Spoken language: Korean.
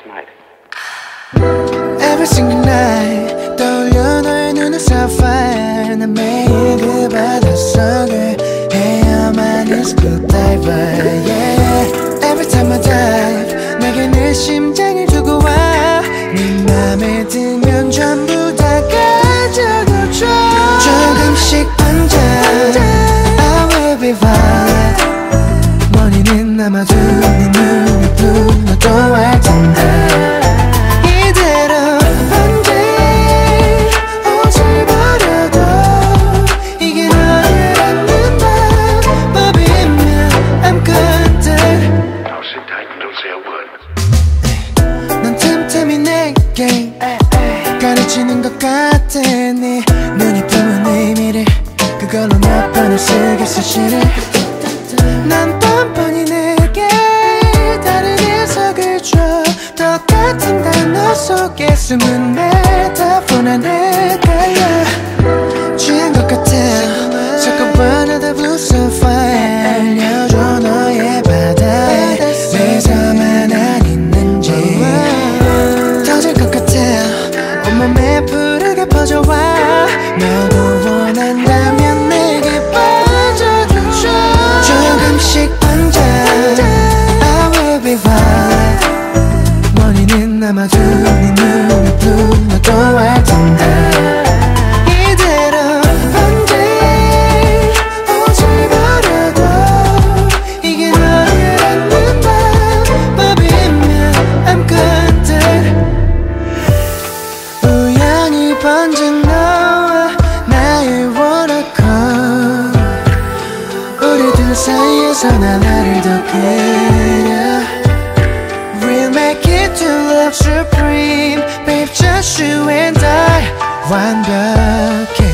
night. Every single night 떠올려 너의 눈은 sapphire. 난 매일 그 바닷속을 헤엄하는 scuba diver. Yeah. Every time I dive 내게 내 심장을 두고 와. 네 맘에 들면 전부 다 가져가줘. 조금씩 앉아 I will be fine. 머리는 남아도 네 눈이 불러도 알 텐데 이대로 언제 옷을 버려도 이게 너를 안는 방법이면 I'm content. Don't sit tight and don't say a word. 넌 틈틈이 내게 가르치는 것 같아. 네 눈이 품은 의미를 그걸로 몇 번을 쓰겠어 시를. 난 뻔뻔히 내게 다른 해석을 줘. 똑같은 단어 속에 숨은 메타포나 헷갈려. 취한 것 같아 섞어봐 나다 blue sapphire. 알려줘 너의 바다에 내서만 안 있는지. 터질 것 같아 온몸에 푸르게 퍼져와. 너도 원한다면 내게 빠져들죠. 조금씩 앉아 I will be fine. 머리는 남아도 네 눈이 불러도 알 텐데 이대로 언제 옷을 버려도 이게 너를 안는 방법이면 I'm content. 우연히 번진 너와 나의 워라밸. 우리 둘 사이에서 난 나를 더 그려. We'll make it to love supreme. Babe just you and I 완벽해.